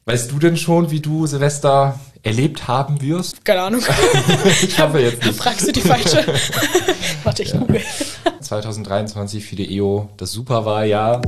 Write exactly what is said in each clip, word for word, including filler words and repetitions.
Weißt du denn schon, wie du Silvester erlebt haben wirst? Keine Ahnung. Ich hoffe jetzt nicht. Fragst du die falsche? Warte, ich Ja. google. zwanzig dreiundzwanzig für die E O das Superwahljahr.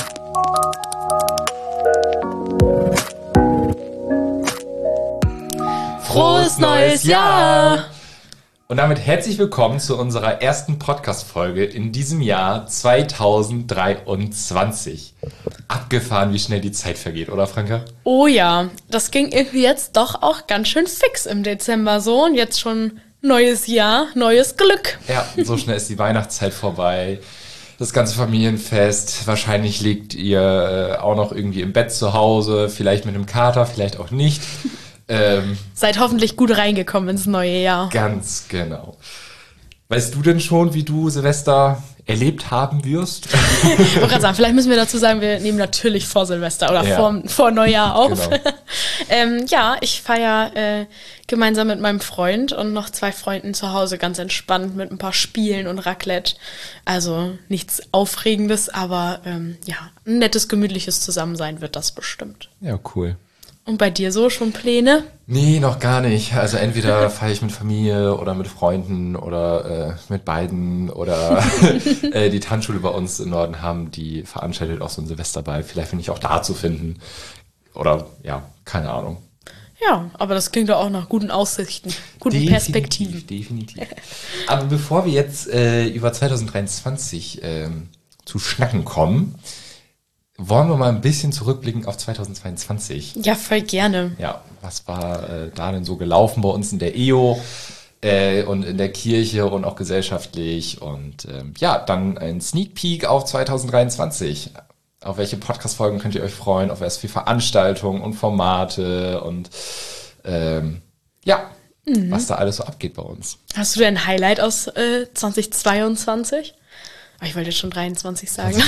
Frohes neues Jahr! Und damit herzlich willkommen zu unserer ersten Podcast-Folge in diesem Jahr zwanzig dreiundzwanzig. Abgefahren, wie schnell die Zeit vergeht, oder Franka? Oh ja, das ging irgendwie jetzt doch auch ganz schön fix im Dezember so. Und jetzt schon neues Jahr, neues Glück. Ja, so schnell ist die Weihnachtszeit vorbei. Das ganze Familienfest. Wahrscheinlich liegt ihr äh, auch noch irgendwie im Bett zu Hause. Vielleicht mit einem Kater, vielleicht auch nicht. Ähm, Seid hoffentlich gut reingekommen ins neue Jahr. Ganz genau. Weißt du denn schon, wie du Silvester erlebt haben wirst? Ich wollte gerade sagen, vielleicht müssen wir dazu sagen, wir nehmen natürlich vor Silvester oder Ja. vor, vor Neujahr auf. Genau. ähm, ja, ich feiere äh, gemeinsam mit meinem Freund und noch zwei Freunden zu Hause ganz entspannt mit ein paar Spielen und Raclette. Also nichts Aufregendes, aber ähm, ja, ein nettes, gemütliches Zusammensein wird das bestimmt. Ja, cool. Und bei dir so schon Pläne? Nee, noch gar nicht. Also entweder feiere ich mit Familie oder mit Freunden oder äh, mit beiden oder äh, die Tanzschule bei uns im Norden haben, die veranstaltet auch so ein Silvesterball. Vielleicht bin ich auch da zu finden. Oder ja, keine Ahnung. Ja, aber das klingt doch auch nach guten Aussichten, guten Perspektiven. Definitiv. Aber bevor wir jetzt äh, über zwanzig dreiundzwanzig ähm, zu schnacken kommen, wollen wir mal ein bisschen zurückblicken auf zwanzig zweiundzwanzig. Ja, voll gerne. Ja, was war äh, da denn so gelaufen bei uns in der E O äh, und in der Kirche und auch gesellschaftlich? Und ähm, ja, dann ein Sneak Peek auf zwanzig dreiundzwanzig. Auf welche Podcast-Folgen könnt ihr euch freuen? Auf was für Veranstaltungen und Formate und ähm, ja, mhm. was da alles so abgeht bei uns. Hast du denn ein Highlight aus äh, zwanzig zweiundzwanzig? Oh, ich wollte jetzt schon dreiundzwanzig sagen.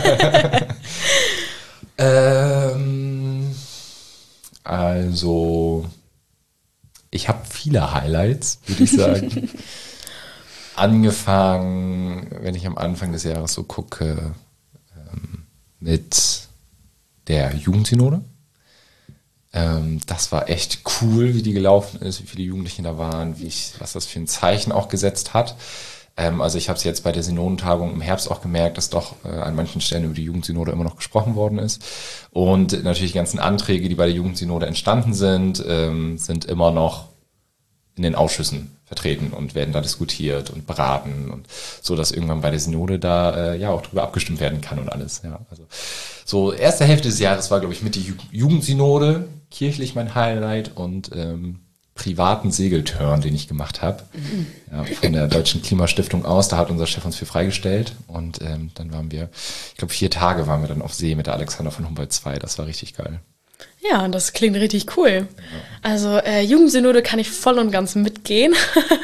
ähm, also, ich habe viele Highlights, würde ich sagen. Angefangen, wenn ich am Anfang des Jahres so gucke, ähm, mit der Jugendsynode. Ähm, das war echt cool, wie die gelaufen ist, wie viele Jugendliche da waren, wie ich, was das für ein Zeichen auch gesetzt hat. Ähm, also ich habe es jetzt bei der Synodentagung im Herbst auch gemerkt, dass doch äh, an manchen Stellen über die Jugendsynode immer noch gesprochen worden ist. Und natürlich die ganzen Anträge, die bei der Jugendsynode entstanden sind, ähm, sind immer noch in den Ausschüssen vertreten und werden da diskutiert und beraten und so, dass irgendwann bei der Synode da äh, ja auch drüber abgestimmt werden kann und alles. Ja, also so erste Hälfte des Jahres war, glaube ich, mit der Ju- Jugendsynode kirchlich mein Highlight und ähm, privaten Segeltörn, den ich gemacht habe, ja, von der Deutschen Klimastiftung aus. Da hat unser Chef uns für freigestellt und ähm, dann waren wir, ich glaube, vier Tage waren wir dann auf See mit der Alexander von Humboldt zwei. Das war richtig geil. Ja, das klingt richtig cool. Also äh, Jugendsynode kann ich voll und ganz mitgehen.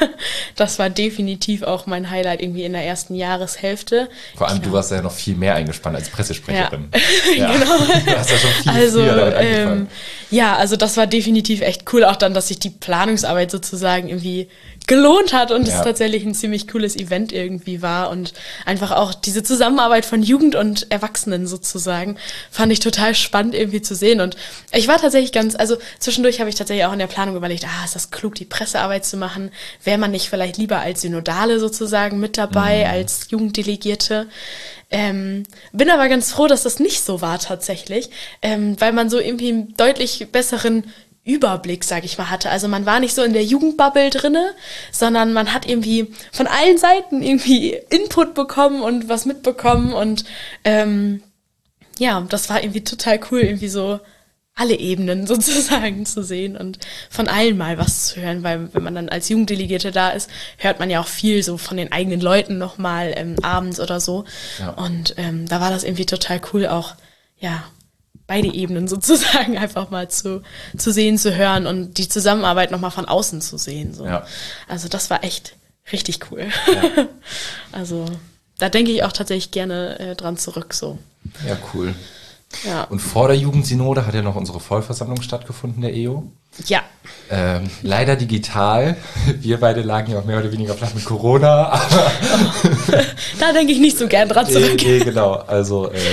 Das war definitiv auch mein Highlight irgendwie in der ersten Jahreshälfte. Vor allem, Genau. du warst ja noch viel mehr eingespannt als Pressesprecherin. Ja, genau. Du hast ja schon viel Also, früher damit angefangen. ähm, ja, also das war definitiv echt cool, auch dann, dass sich die Planungsarbeit sozusagen irgendwie gelohnt hat und Ja. es tatsächlich ein ziemlich cooles Event irgendwie war und einfach auch diese Zusammenarbeit von Jugend und Erwachsenen sozusagen fand ich total spannend irgendwie zu sehen und ich war tatsächlich ganz, also zwischendurch habe ich tatsächlich auch in der Planung überlegt, ah, ist das klug, die Pressearbeit zu machen? Wäre man nicht vielleicht lieber als Synodale sozusagen mit dabei, Mhm. als Jugenddelegierte? Ähm, bin aber ganz froh, dass das nicht so war tatsächlich, ähm, weil man so irgendwie einen deutlich besseren Überblick, sag ich mal, hatte. Also man war nicht so in der Jugendbubble drinne, sondern man hat irgendwie von allen Seiten irgendwie Input bekommen und was mitbekommen und ähm, ja, das war irgendwie total cool, irgendwie so alle Ebenen sozusagen zu sehen und von allen mal was zu hören, weil wenn man dann als Jugenddelegierte da ist, hört man ja auch viel so von den eigenen Leuten nochmal ähm, abends oder so. Ja. Und ähm, da war das irgendwie total cool, auch ja beide Ebenen sozusagen einfach mal zu, zu sehen, zu hören und die Zusammenarbeit nochmal von außen zu sehen. So. Ja. Also das war echt richtig cool. Ja. Also da denke ich auch tatsächlich gerne äh, dran zurück. So. Ja, cool. Ja. Und vor der Jugendsynode hat ja noch unsere Vollversammlung stattgefunden, der E O. Ja. Ähm, leider digital. Wir beide lagen ja auch mehr oder weniger flach mit Corona. Aber Da denke ich nicht so gern dran nee, zurück. nee, genau. Also äh,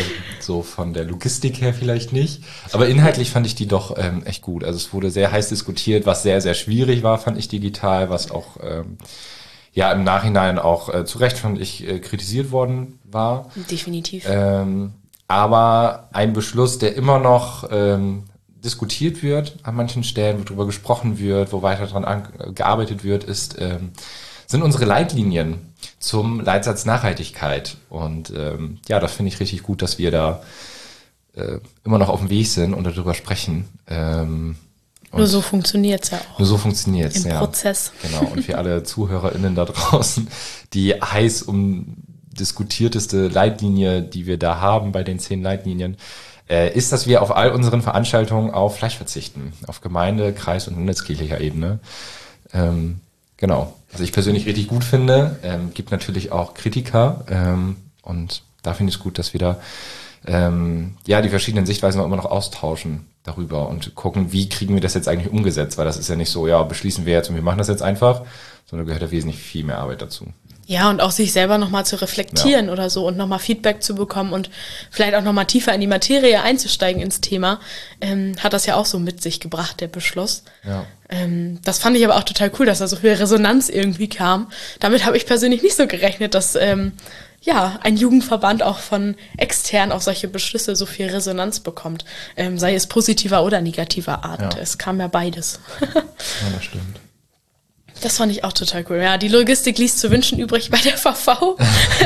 so von der Logistik her vielleicht nicht. Aber inhaltlich fand ich die doch ähm, echt gut. Also es wurde sehr heiß diskutiert, was sehr, sehr schwierig war, fand ich digital, was auch ähm, ja im Nachhinein auch äh, zu Recht, fand ich, äh, kritisiert worden war. Definitiv. Ähm, aber ein Beschluss, der immer noch ähm, diskutiert wird an manchen Stellen, wo drüber gesprochen wird, wo weiter dran an, gearbeitet wird, ist ähm, sind unsere Leitlinien zum Leitsatz Nachhaltigkeit. Und ähm, ja, das finde ich richtig gut, dass wir da äh, immer noch auf dem Weg sind und darüber sprechen. Ähm, nur so funktioniert's ja auch. Nur so funktioniert's, Im ja. Prozess. Genau. Und für alle ZuhörerInnen da draußen, die heiß um diskutierteste Leitlinie, die wir da haben bei den zehn Leitlinien, äh, ist, dass wir auf all unseren Veranstaltungen auf Fleisch verzichten. Auf Gemeinde-, Kreis- und landeskirchlicher Ebene. Ähm, Genau, was ich persönlich richtig gut finde, ähm, gibt natürlich auch Kritiker ähm, und da finde ich es gut, dass wir da ähm, ja die verschiedenen Sichtweisen auch immer noch austauschen darüber und gucken, wie kriegen wir das jetzt eigentlich umgesetzt, weil das ist ja nicht so, ja, beschließen wir jetzt und wir machen das jetzt einfach, sondern gehört ja wesentlich viel mehr Arbeit dazu. Ja, und auch sich selber nochmal zu reflektieren ja. oder so und nochmal Feedback zu bekommen und vielleicht auch nochmal tiefer in die Materie einzusteigen ins Thema, ähm, hat das ja auch so mit sich gebracht, der Beschluss. Ja. Ähm, das fand ich aber auch total cool, dass da so viel Resonanz irgendwie kam. Damit habe ich persönlich nicht so gerechnet, dass ähm, ja ein Jugendverband auch von extern auf solche Beschlüsse so viel Resonanz bekommt, ähm, sei es positiver oder negativer Art. Ja. Es kam ja beides. Ja, das stimmt. Das fand ich auch total cool. Ja, die Logistik ließ zu wünschen übrig bei der V V.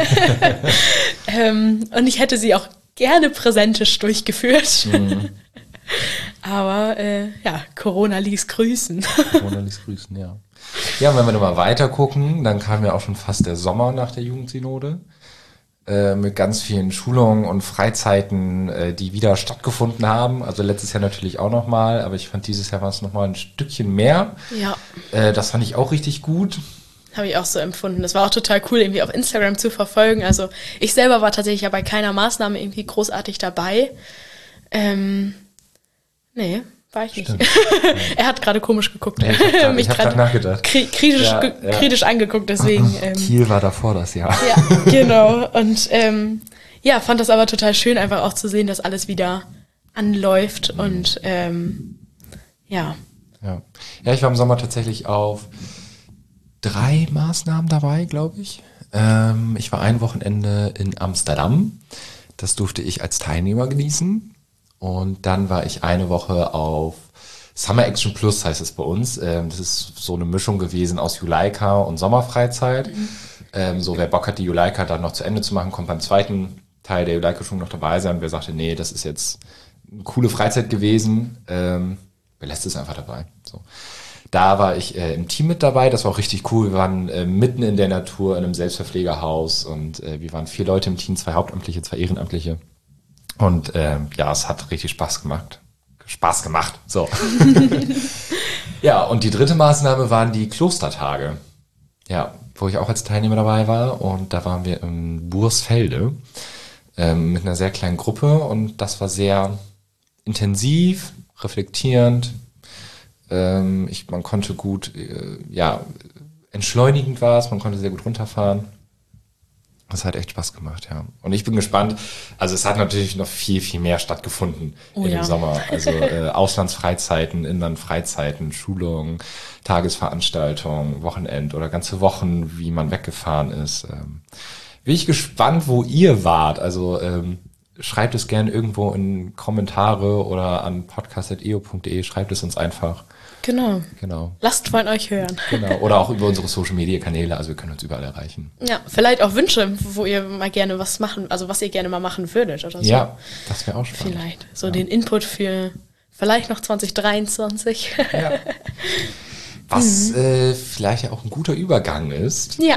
ähm, und ich hätte sie auch gerne präsentisch durchgeführt. Mhm. Aber äh, ja, Corona ließ grüßen. Corona ließ grüßen, ja. Ja, und wenn wir nochmal weiter gucken, dann kam ja auch schon fast der Sommer nach der Jugendsynode. Äh, mit ganz vielen Schulungen und Freizeiten, äh, die wieder stattgefunden haben. Also letztes Jahr natürlich auch nochmal, aber ich fand dieses Jahr war es nochmal ein Stückchen mehr. Ja. Äh, das fand ich auch richtig gut. Habe ich auch so empfunden. Das war auch total cool, irgendwie auf Instagram zu verfolgen. Also ich selber war tatsächlich ja bei keiner Maßnahme irgendwie großartig dabei. Ähm, nee, war ich nicht. Er hat gerade komisch geguckt. Nee, ich habe grad, ich hab grad nachgedacht. Kri- kritisch, ja, ge- ja. kritisch angeguckt, deswegen. Ähm, Kiel war davor das Jahr. Ja, genau. Und ähm, ja, fand das aber total schön, einfach auch zu sehen, dass alles wieder anläuft mhm. und ähm, ja. ja. Ja, ich war im Sommer tatsächlich auf drei Maßnahmen dabei, glaube ich. Ähm, ich war ein Wochenende in Amsterdam. Das durfte ich als Teilnehmer genießen. Und dann war ich eine Woche auf Summer Action Plus, heißt es bei uns. Ähm, das ist so eine Mischung gewesen aus Juleika und Sommerfreizeit. Mhm. Ähm, so, wer Bock hat, die Juleika dann noch zu Ende zu machen, kommt beim zweiten Teil der Juleika-Schulung noch dabei sein. Wer sagte, nee, das ist jetzt eine coole Freizeit gewesen, ähm, belässt es einfach dabei. So. Da war ich äh, im Team mit dabei, das war auch richtig cool. Wir waren äh, mitten in der Natur in einem Selbstverpflegerhaus und äh, wir waren vier Leute im Team, zwei Hauptamtliche, zwei Ehrenamtliche. Und äh, ja, es hat richtig Spaß gemacht. Spaß gemacht, so. Ja, und die dritte Maßnahme waren die Klostertage. Ja, wo ich auch als Teilnehmer dabei war. Und da waren wir in Bursfelde ähm, mit einer sehr kleinen Gruppe. Und das war sehr intensiv, reflektierend. Ähm, ich, man konnte gut, äh, ja, entschleunigend war es. Man konnte sehr gut runterfahren. Das hat echt Spaß gemacht, ja. Und ich bin gespannt. Also es hat natürlich noch viel, viel mehr stattgefunden oh, im ja. Sommer. Also äh, Auslandsfreizeiten, Inlandfreizeiten, Schulungen, Tagesveranstaltungen, Wochenend oder ganze Wochen, wie man weggefahren ist. Ähm, bin ich gespannt, wo ihr wart. Also ähm, schreibt es gerne irgendwo in Kommentare oder an podcast punkt e o punkt de. Schreibt es uns einfach. Genau. Genau. Lasst von euch hören. Genau. Oder auch über unsere Social-Media-Kanäle. Also wir können uns überall erreichen. Ja, vielleicht auch Wünsche, wo ihr mal gerne was machen, also was ihr gerne mal machen würdet oder so. Ja, das wäre auch spannend. Vielleicht. So ja. den Input für vielleicht noch zwanzig dreiundzwanzig. Ja. Was mhm. äh, vielleicht ja auch ein guter Übergang ist. Ja.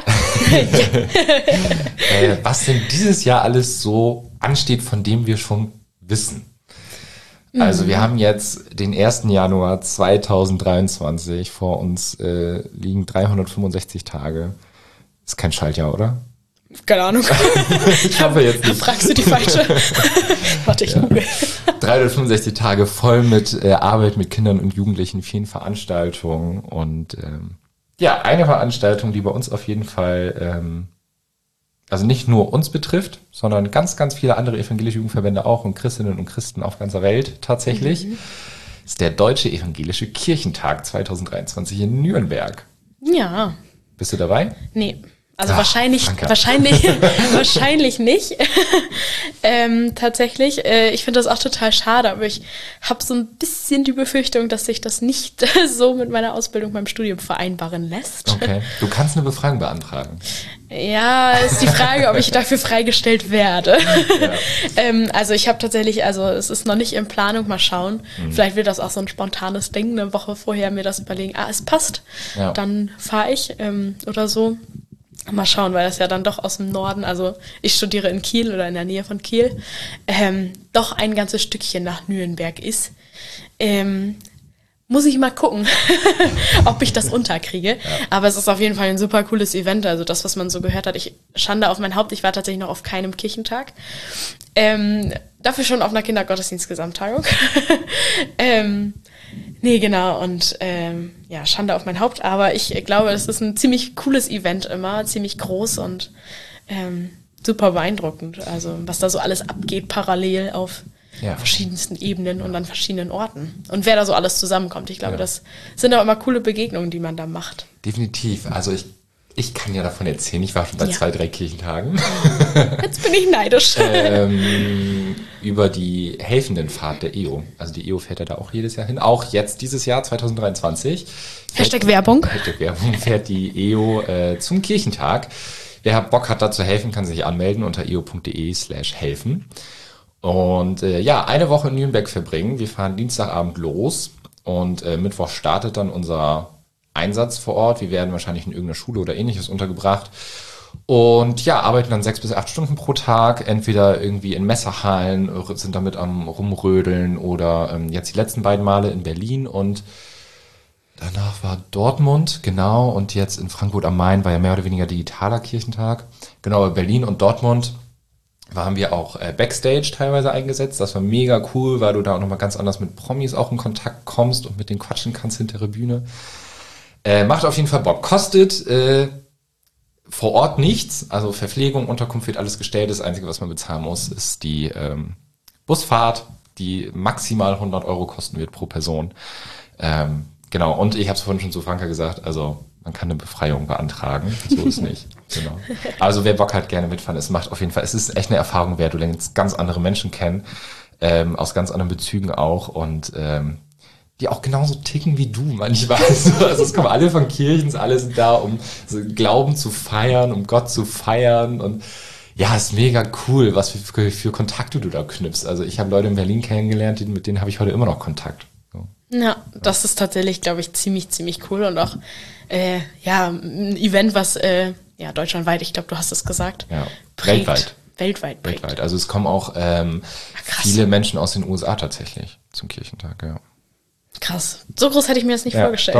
äh, was denn dieses Jahr alles so ansteht, von dem wir schon wissen. Also wir haben jetzt den ersten Januar zweitausenddreiundzwanzig, vor uns äh, liegen dreihundertfünfundsechzig Tage. Ist kein Schaltjahr, oder? Keine Ahnung. Ich hoffe jetzt nicht. Fragst du die falsche? Warte, ich ja. google. dreihundertfünfundsechzig Tage voll mit äh, Arbeit mit Kindern und Jugendlichen, vielen Veranstaltungen und ähm, ja, eine Veranstaltung, die bei uns auf jeden Fall ähm, also nicht nur uns betrifft, sondern ganz, ganz viele andere evangelische Jugendverbände auch und Christinnen und Christen auf ganzer Welt tatsächlich, mhm. ist der Deutsche Evangelische Kirchentag zwanzig dreiundzwanzig in Nürnberg. Ja. Bist du dabei? Nee. Also Ach, wahrscheinlich, danke. wahrscheinlich, wahrscheinlich nicht. ähm, tatsächlich. Äh, ich finde das auch total schade, aber ich habe so ein bisschen die Befürchtung, dass sich das nicht so mit meiner Ausbildung beim Studium vereinbaren lässt. Okay. Du kannst eine Befragung beantragen. Ja, ist die Frage, ob ich dafür freigestellt werde. Ja. ähm, also ich habe tatsächlich, also es ist noch nicht in Planung, mal schauen. Mhm. Vielleicht wird das auch so ein spontanes Ding, eine Woche vorher mir das überlegen, ah, es passt, ja. Dann fahre ich ähm, oder so. Mal schauen, weil das ja dann doch aus dem Norden, also ich studiere in Kiel oder in der Nähe von Kiel, ähm, doch ein ganzes Stückchen nach Nürnberg ist. Ähm, muss ich mal gucken, ob ich das unterkriege. Ja. Aber es ist auf jeden Fall ein super cooles Event, also das, was man so gehört hat. Ich Schande auf mein Haupt, ich war tatsächlich noch auf keinem Kirchentag. Ähm, dafür schon auf einer Kindergottesdienst-Gesamttagung. ähm, Nee, genau. Und ähm, ja, Schande auf mein Haupt. Aber ich glaube, es ist ein ziemlich cooles Event immer, ziemlich groß und ähm, super beeindruckend. Also was da so alles abgeht parallel auf ja. verschiedensten Ebenen und an verschiedenen Orten. Und wer da so alles zusammenkommt. Ich glaube, ja. das sind auch immer coole Begegnungen, die man da macht. Definitiv. Also ich Ich kann ja davon erzählen, ich war schon bei ja. zwei, drei Kirchentagen. Jetzt bin ich neidisch. ähm, über die Helfendenfahrt der E O. Also die E O fährt ja da auch jedes Jahr hin. Auch jetzt dieses Jahr, zwanzig dreiundzwanzig. Hashtag Werbung. Hashtag Werbung fährt die E O äh, zum Kirchentag. Wer Bock hat, da zu helfen, kann sich anmelden unter eo.de slash helfen. Und äh, ja, eine Woche in Nürnberg verbringen. Wir fahren Dienstagabend los und äh, Mittwoch startet dann unser Einsatz vor Ort. Wir werden wahrscheinlich in irgendeiner Schule oder ähnliches untergebracht. Und ja, arbeiten dann sechs bis acht Stunden pro Tag, entweder irgendwie in Messerhallen, sind damit am Rumrödeln oder ähm, jetzt die letzten beiden Male in Berlin und danach war Dortmund, genau, und jetzt in Frankfurt am Main war ja mehr oder weniger digitaler Kirchentag. Genau, Berlin und Dortmund waren wir auch äh, Backstage teilweise eingesetzt. Das war mega cool, weil du da auch nochmal ganz anders mit Promis auch in Kontakt kommst und mit denen quatschen kannst hinter der Bühne. Äh, macht auf jeden Fall Bock. Kostet äh, vor Ort nichts. Also Verpflegung, Unterkunft wird alles gestellt. Das Einzige, was man bezahlen muss, ist die ähm, Busfahrt, die maximal hundert Euro kosten wird pro Person. Ähm, genau. Und ich habe es vorhin schon zu Franka gesagt, also man kann eine Befreiung beantragen. So ist nicht. Genau. Also wer Bock hat, gerne mitfahren. Es macht auf jeden Fall, es ist echt eine Erfahrung wert. Du lernst ganz andere Menschen kennen, ähm, aus ganz anderen Bezügen auch und ähm, die auch genauso ticken wie du manchmal. Also es kommen alle von Kirchen, alle sind da, um so Glauben zu feiern, um Gott zu feiern und ja, ist mega cool, was für, für Kontakte du da knüpfst. Also ich habe Leute in Berlin kennengelernt, die, mit denen habe ich heute immer noch Kontakt. So. Ja, das ist tatsächlich, glaube ich, ziemlich, ziemlich cool und auch äh, ja, ein Event, was äh, ja deutschlandweit, ich glaube, du hast es gesagt, ja, prägt. weltweit. Weltweit prägt. Weltweit. Also es kommen auch ähm, viele Menschen aus den U S A tatsächlich zum Kirchentag, ja. Krass. So groß hätte ich mir das nicht ja, vorgestellt.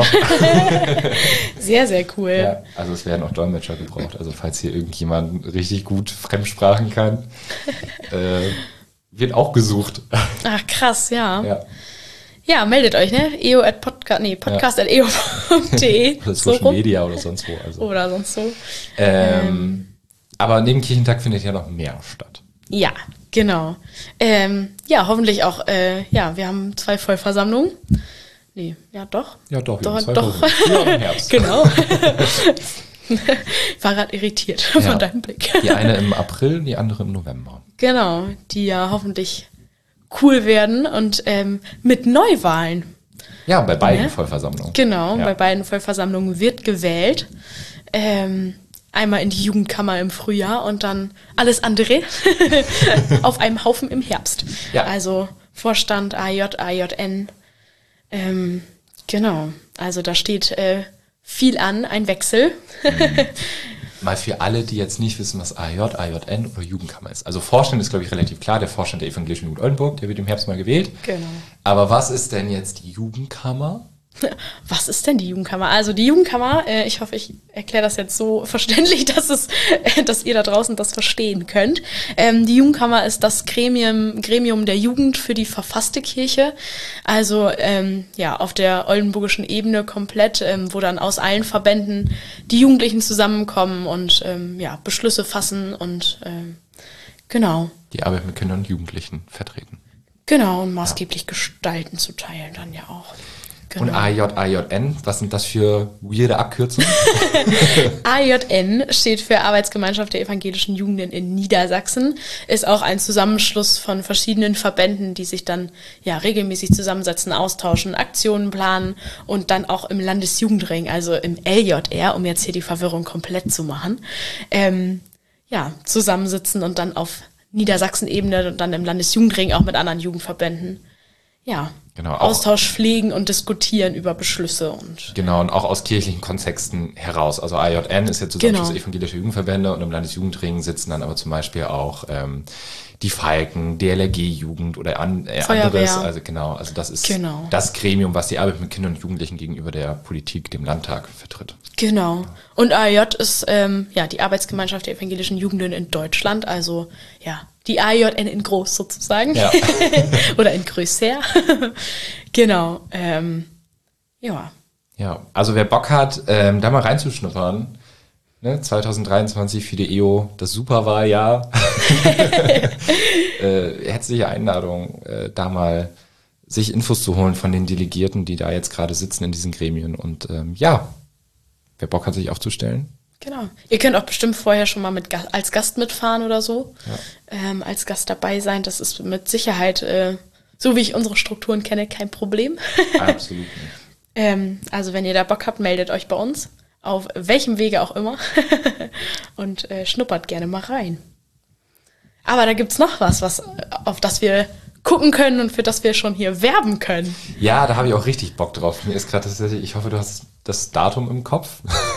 Sehr, sehr cool. Ja, also es werden auch Dolmetscher gebraucht. Also falls hier irgendjemand richtig gut Fremdsprachen kann, äh, wird auch gesucht. Ach, krass, ja. Ja, ja meldet euch, ne? eo at podcast, nee, podcast at eo punkt de. Oder Social so Media oder sonst wo. Also. Oder sonst so. Ähm, ähm. Aber neben Kirchentag findet ja noch mehr statt. Ja, genau. Ähm, ja, hoffentlich auch, äh, ja, wir haben zwei Vollversammlungen. Nee, ja doch. Ja doch, doch, zwei doch. Ja, im Herbst. Genau. Ich war gerade irritiert von ja. deinem Blick. Die eine im April, die andere im November. Genau, die ja hoffentlich cool werden und ähm, mit Neuwahlen. Ja, bei beiden ja? Vollversammlungen. Genau, ja. bei beiden Vollversammlungen wird gewählt. Ähm, Einmal in die Jugendkammer im Frühjahr und dann alles andere auf einem Haufen im Herbst. Ja. Also Vorstand, A J, A J N. Ähm, genau, also da steht äh, viel an, ein Wechsel. Mhm. Mal für alle, die jetzt nicht wissen, was A J, A J N oder Jugendkammer ist. Also Vorstand ist, glaube ich, relativ klar. Der Vorstand der Evangelischen Jugend Oldenburg, der wird im Herbst mal gewählt. Genau. Aber was ist denn jetzt die Jugendkammer Was ist denn die Jugendkammer? Also die Jugendkammer, äh, ich hoffe, ich erkläre das jetzt so verständlich, dass es, äh, dass ihr da draußen das verstehen könnt. Ähm, die Jugendkammer ist das Gremium, Gremium der Jugend für die verfasste Kirche. Also ähm, ja, auf der oldenburgischen Ebene komplett, ähm, wo dann aus allen Verbänden die Jugendlichen zusammenkommen und ähm, ja, Beschlüsse fassen und ähm, genau. Die Arbeit mit Kindern und Jugendlichen vertreten. Genau, und maßgeblich ja. gestalten zu teilen dann ja auch. Genau. Und A J A J N, was sind das für weirde Abkürzungen? A J N steht für Arbeitsgemeinschaft der evangelischen Jugenden in Niedersachsen, ist auch ein Zusammenschluss von verschiedenen Verbänden, die sich dann ja regelmäßig zusammensetzen, austauschen, Aktionen planen und dann auch im Landesjugendring, also im L J R, um jetzt hier die Verwirrung komplett zu machen, ähm, ja, zusammensitzen und dann auf Niedersachsen-Ebene und dann im Landesjugendring auch mit anderen Jugendverbänden ja, genau, Austausch pflegen und diskutieren über Beschlüsse. Und genau, und auch aus kirchlichen Kontexten heraus. Also A J N ist ja Zusammenschluss genau. evangelischer Jugendverbände und im Landesjugendring sitzen dann aber zum Beispiel auch ähm, die Falken, D L R G-Jugend oder an, äh, anderes. Also genau, also das ist genau. das Gremium, was die Arbeit mit Kindern und Jugendlichen gegenüber der Politik, dem Landtag vertritt. Genau. Und A J ist ähm, ja die Arbeitsgemeinschaft der evangelischen Jugenden in Deutschland, also ja, die A J N in groß sozusagen. Ja. Oder in größer. Genau. Ähm, ja. Ja, also wer Bock hat, ähm, da mal reinzuschnuppern, ne, zwanzig dreiundzwanzig für die E O, das Superwahljahr. äh, herzliche Einladung, äh, da mal sich Infos zu holen von den Delegierten, die da jetzt gerade sitzen in diesen Gremien. Und ähm, ja, wer Bock hat, sich aufzustellen. Genau. Ihr könnt auch bestimmt vorher schon mal mit Ga- als Gast mitfahren oder so. Ja. Ähm, als Gast dabei sein. Das ist mit Sicherheit, äh, so wie ich unsere Strukturen kenne, kein Problem. Absolut nicht. ähm, also wenn ihr da Bock habt, meldet euch bei uns. Auf welchem Wege auch immer. Und äh, schnuppert gerne mal rein. Aber da gibt's noch was, was, auf das wir gucken können und für das wir schon hier werben können. Ja, da habe ich auch richtig Bock drauf. Mir ist gerade tatsächlich, ich hoffe, du hast das Datum im Kopf.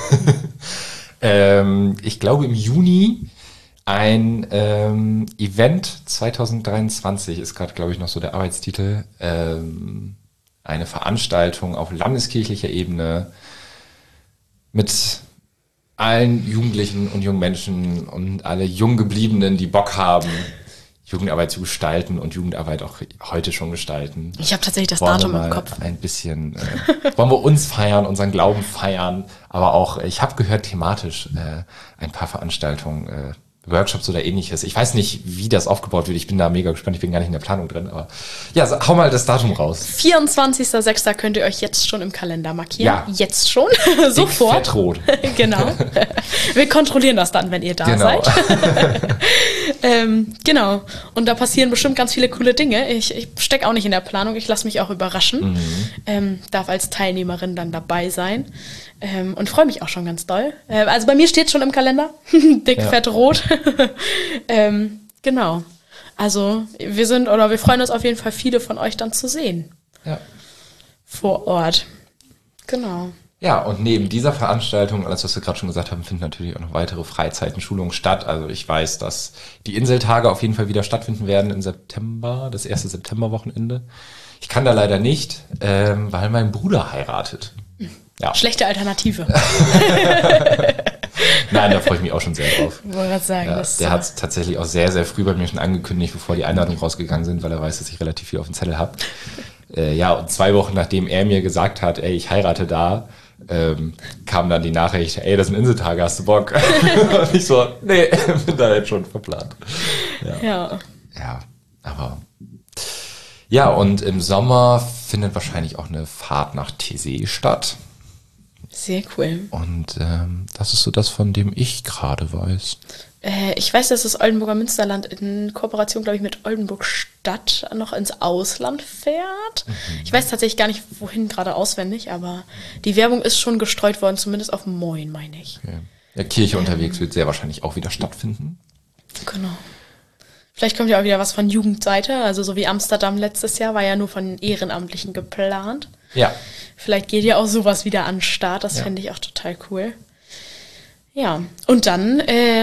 ähm, ich glaube im Juni ein ähm, Event zwanzig dreiundzwanzig ist gerade, glaube ich, noch so der Arbeitstitel. Ähm, eine Veranstaltung auf landeskirchlicher Ebene mit allen Jugendlichen und jungen Menschen und alle Junggebliebenen, die Bock haben, Jugendarbeit zu gestalten und Jugendarbeit auch heute schon gestalten. Ich habe tatsächlich das wollen Datum im Kopf. Ein bisschen, äh, wollen wir uns feiern, unseren Glauben feiern, aber auch, ich habe gehört, thematisch äh, ein paar Veranstaltungen, äh, Workshops oder ähnliches. Ich weiß nicht, wie das aufgebaut wird. Ich bin da mega gespannt. Ich bin gar nicht in der Planung drin. Aber ja, so, hau mal das Datum raus. vierundzwanzigster sechster könnt ihr euch jetzt schon im Kalender markieren. Ja. Jetzt schon. Sofort. Fettrot. Genau. Wir kontrollieren das dann, wenn ihr da genau. seid. ähm, genau. Und da passieren bestimmt ganz viele coole Dinge. Ich, ich stecke auch nicht in der Planung. Ich lasse mich auch überraschen. Mhm. Ähm, darf als Teilnehmerin dann dabei sein. Ähm, und freue mich auch schon ganz doll. Äh, also bei mir steht schon im Kalender. Dick, ja. Fett, rot. ähm, genau. Also wir sind, oder wir freuen uns auf jeden Fall, viele von euch dann zu sehen. Ja. Vor Ort. Genau. Ja, und neben dieser Veranstaltung, alles, was wir gerade schon gesagt haben, finden natürlich auch noch weitere Freizeiten, Schulungen statt. Also ich weiß, dass die Inseltage auf jeden Fall wieder stattfinden werden im September, das erste Septemberwochenende. Ich kann da leider nicht, ähm, weil mein Bruder heiratet. Ja. Schlechte Alternative. Nein, da freue ich mich auch schon sehr drauf. Ich wollte gerade sagen, ja, das der hat es tatsächlich auch sehr, sehr früh bei mir schon angekündigt, bevor die Einladungen rausgegangen sind, weil er weiß, dass ich relativ viel auf dem Zettel habe. Äh, ja, und zwei Wochen nachdem er mir gesagt hat, ey, ich heirate da, ähm, kam dann die Nachricht, ey, das sind Inseltage, hast du Bock? Und ich so, nee, bin da jetzt schon verplant. Ja. Ja. Ja, aber... Ja, und im Sommer findet wahrscheinlich auch eine Fahrt nach Thésée statt. Sehr cool. Und ähm, das ist so das, von dem ich gerade weiß. Äh, ich weiß, dass das Oldenburger Münsterland in Kooperation, glaube ich, mit Oldenburg Stadt noch ins Ausland fährt. Mhm. Ich weiß tatsächlich gar nicht, wohin gerade auswendig, aber die Werbung ist schon gestreut worden, zumindest auf Moin, meine ich. Okay. Ja, Kirche ähm. unterwegs wird sehr wahrscheinlich auch wieder stattfinden. Genau. Vielleicht kommt ja auch wieder was von Jugendseite, also so wie Amsterdam letztes Jahr, war ja nur von Ehrenamtlichen geplant. Ja. Vielleicht geht ja auch sowas wieder an den Start, das ja. fände ich auch total cool. Ja, und dann, äh,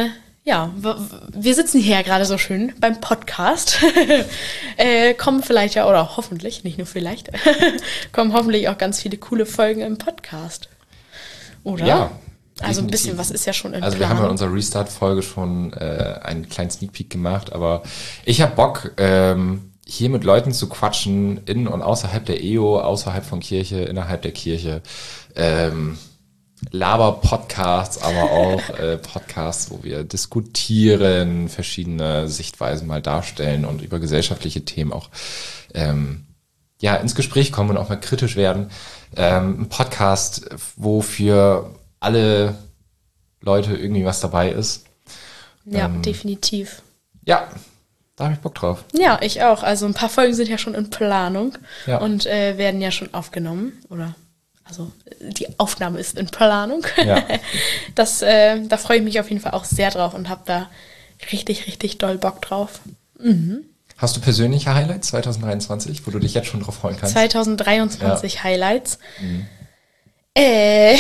Ja, w- w- wir sitzen hier ja gerade so schön beim Podcast. äh, kommen vielleicht ja, oder hoffentlich, nicht nur vielleicht, kommen hoffentlich auch ganz viele coole Folgen im Podcast. Oder? Ja. Also ein definitiv. bisschen was ist ja schon in Also wir haben ja in Planung. unserer Restart-Folge schon äh, einen kleinen Sneak Peek gemacht, aber ich habe Bock, ähm, hier mit Leuten zu quatschen, in und außerhalb der E O, außerhalb von Kirche, innerhalb der Kirche. Ähm, Laber-Podcasts, aber auch äh, Podcasts, wo wir diskutieren, verschiedene Sichtweisen mal darstellen und über gesellschaftliche Themen auch ähm, ja ins Gespräch kommen und auch mal kritisch werden. Ähm, ein Podcast, wo für alle Leute irgendwie was dabei ist. Ja, ähm, definitiv. Ja, da habe ich Bock drauf. Ja, ich auch. Also ein paar Folgen sind ja schon in Planung Ja. und äh, werden ja schon aufgenommen. Oder also die Aufnahme ist in Planung. Ja. Das, äh, da freue ich mich auf jeden Fall auch sehr drauf und habe da richtig, richtig doll Bock drauf. Hast du persönliche Highlights zwanzig dreiundzwanzig, wo du dich jetzt schon drauf freuen kannst? zwanzig dreiundzwanzig Highlights. Äh,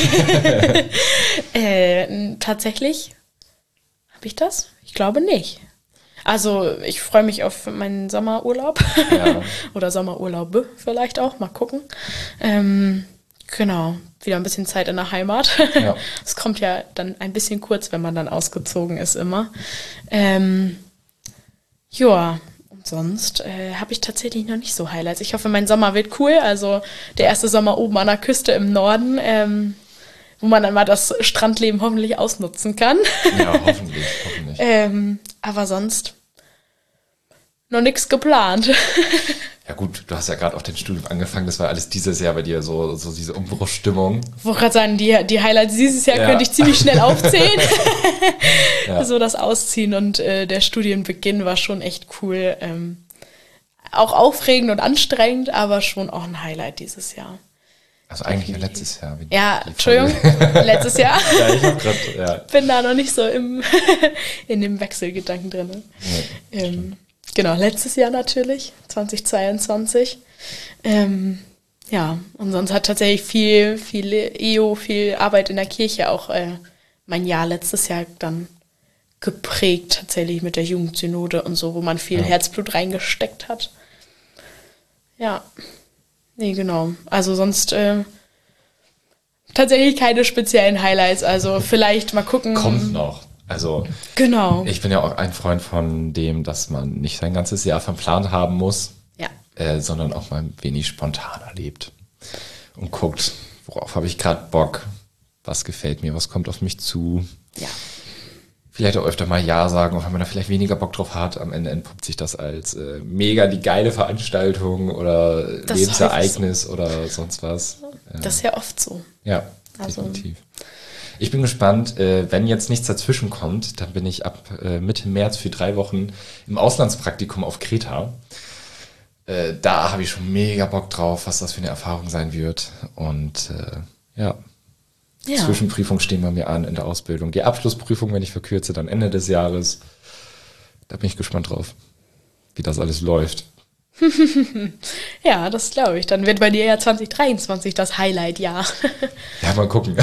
äh, tatsächlich habe ich das? Ich glaube nicht. Also ich freue mich auf meinen Sommerurlaub Ja. oder Sommerurlaube vielleicht auch, mal gucken. Ähm, genau, wieder ein bisschen Zeit in der Heimat. Ja. Es kommt ja dann ein bisschen kurz, wenn man dann ausgezogen ist immer. Ähm, ja, und sonst äh, habe ich tatsächlich noch nicht so Highlights. Ich hoffe, mein Sommer wird cool. Also der erste Sommer oben an der Küste im Norden, ähm, wo man dann mal das Strandleben hoffentlich ausnutzen kann. Ja, hoffentlich, hoffentlich. ähm, aber sonst noch nichts geplant. Ja gut, du hast ja gerade auch dein Studium angefangen, das war alles dieses Jahr bei dir, so, so diese Umbruchstimmung. Ich wollte gerade sagen, die, die Highlights dieses Jahr Ja. könnte ich ziemlich schnell aufzählen. Ja. So das Ausziehen und äh, der Studienbeginn war schon echt cool. Ähm, auch aufregend und anstrengend, aber schon auch ein Highlight dieses Jahr. Also eigentlich ja letztes Jahr. wie Ja, die Entschuldigung, Folge- letztes Jahr. Ja, ich hab grad, ja. Bin da noch nicht so im in dem Wechselgedanken drin. Nee, Ähm, genau, letztes Jahr natürlich, zwanzig zweiundzwanzig. Ähm, ja, und sonst hat tatsächlich viel, viel E O, viel Arbeit in der Kirche auch äh, mein Jahr letztes Jahr dann geprägt, tatsächlich mit der Jugendsynode und so, wo man viel Ja. Herzblut reingesteckt hat. Ja, nee, genau. Also sonst äh, tatsächlich keine speziellen Highlights, also vielleicht mal gucken. Kommt noch. Also Genau. ich bin ja auch ein Freund von dem, dass man nicht sein ganzes Jahr verplant haben muss, Ja. äh, sondern auch mal ein wenig spontaner lebt und guckt, worauf habe ich gerade Bock, was gefällt mir, was kommt auf mich zu. Ja. Vielleicht auch öfter mal Ja sagen, auch wenn man da vielleicht weniger Bock drauf hat. Am Ende entpuppt sich das als äh, mega die geile Veranstaltung oder Das ist Lebensereignis oder sonst was. Äh, Das ist ja oft so. ja, Also- definitiv. Ich bin gespannt, äh, wenn jetzt nichts dazwischen kommt, dann bin ich ab äh, Mitte März für drei Wochen im Auslandspraktikum auf Kreta. Äh, da habe ich schon mega Bock drauf, was das für eine Erfahrung sein wird. Und äh, ja, Ja. Zwischenprüfungen stehen bei mir an in der Ausbildung. Die Abschlussprüfung, wenn ich verkürze, dann Ende des Jahres. Da bin ich gespannt drauf, wie das alles läuft. Ja, das glaube ich. Dann wird bei dir ja zwanzig dreiundzwanzig das Highlight-Jahr. Ja, mal gucken.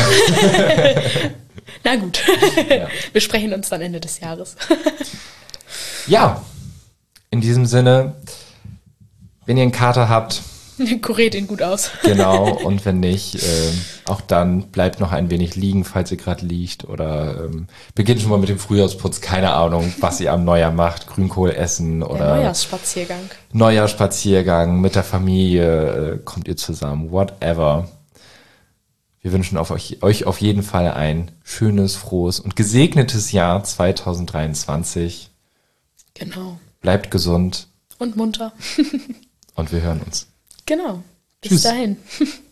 Na gut. Ja. Wir sprechen uns dann Ende des Jahres. Ja, in diesem Sinne, wenn ihr einen Kater habt, Kuriert ihn gut aus. genau, und wenn nicht, ähm, auch dann bleibt noch ein wenig liegen, falls ihr gerade liegt oder ähm, beginnt schon mal mit dem Frühjahrsputz, keine Ahnung, was ihr am Neujahr macht, Grünkohl essen Der oder Neujahrsspaziergang. Neujahrspaziergang mit der Familie, äh, kommt ihr zusammen, whatever. Wir wünschen auf euch, euch auf jeden Fall ein schönes, frohes und gesegnetes Jahr zwanzig dreiundzwanzig. Genau. Bleibt gesund Und munter. und wir hören uns. Genau. Bis Tschüss. dahin.